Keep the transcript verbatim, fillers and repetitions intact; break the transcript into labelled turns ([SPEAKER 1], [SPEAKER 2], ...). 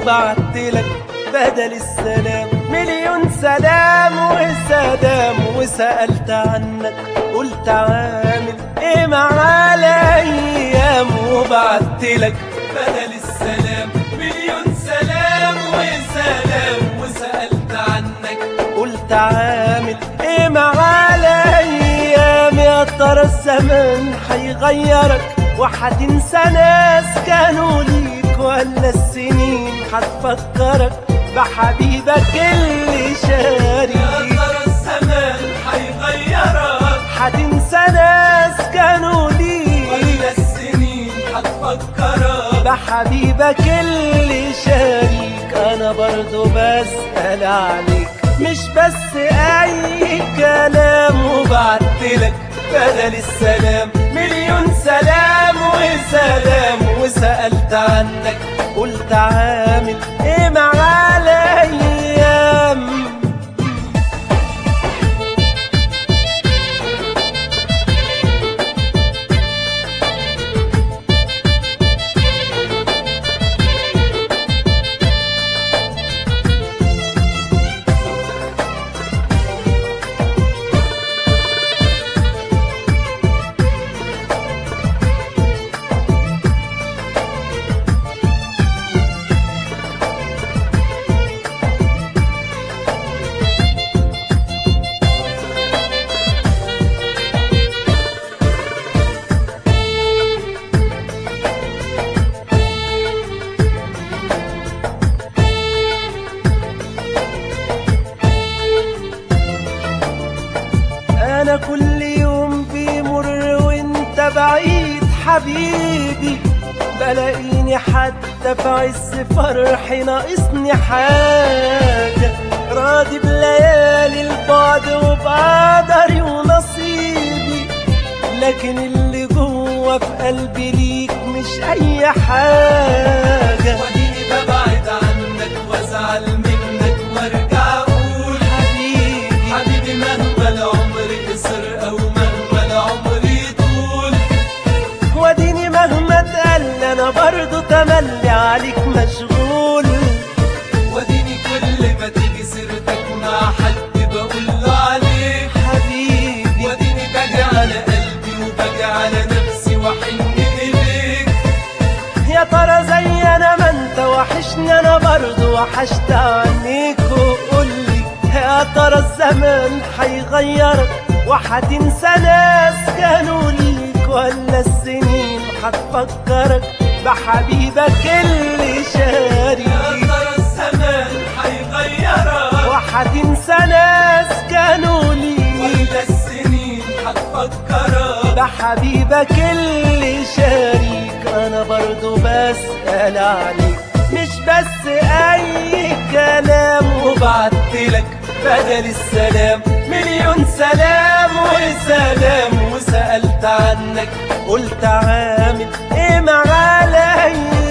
[SPEAKER 1] وبعتلك بدل السلام مليون سلام وسلام، وسألت عنك قلت عامل ايه مع الايام، وبعتلك بدل السلام مليون سلام وسلام، وسألت عنك قلت عامل ايه مع الايام. يا ترى الزمن هيغيرك وهتنسى ناس كانوا ليك، ولا السنين هتفكرك بحبيبك اللي شاريك؟
[SPEAKER 2] يا ترى الزمان هيغيرك
[SPEAKER 1] هتنسى ناس كانوا ليك،
[SPEAKER 2] ولا السنين هتفكرك
[SPEAKER 1] بحبيبك اللي شاريك؟ انا برضو بسأل عليك مش بس اي كلام، وبعتلك بدل السلام مليون سلام وسلام، وسألت عنك قلت عامل ايه مع الايام. أنا كل يوم بيمر وانت بعيد حبيبي، بلاقيني حتى في عز فرحي ناقصني حاجة، راضي بليالي البعد وبقدري ونصيبي، لكن اللي جوه في قلبي ليك مش أي حاجة.
[SPEAKER 2] وديني ببعد عنك وازعل منك وارجع اقول حبيبي حبيبي مهما العمر قصر او مهما العمر يطول،
[SPEAKER 1] وديني مهما اتقل انا برضو تملي عليك مشغول،
[SPEAKER 2] وديني كل ما تيجي سيرتك مع حد بقول له عليك
[SPEAKER 1] حبيبي،
[SPEAKER 2] وديني باجي على قلبي وباجي على نفسي واحن اليك.
[SPEAKER 1] يا ترى زي انا ما انت وحشني انا برضو وحشت عنيك، وقولي يا ترى الزمان هيغيرك وهتنسى ناس كانوا ليك، ولا السنين هتفكرك بحبيبك اللي شاريك؟
[SPEAKER 2] يا ترى الزمان هيغيرك
[SPEAKER 1] وهتنسى ناس كانوا ليك،
[SPEAKER 2] ولا السنين هتفكرك
[SPEAKER 1] بحبيبك اللي شاريك؟ انا برضو بسأل عليك مش بس اي كلام، وبعتلك بدل السلام مليون سلام وسلام، وسألت عنك قلت عامل ايه مع الايام.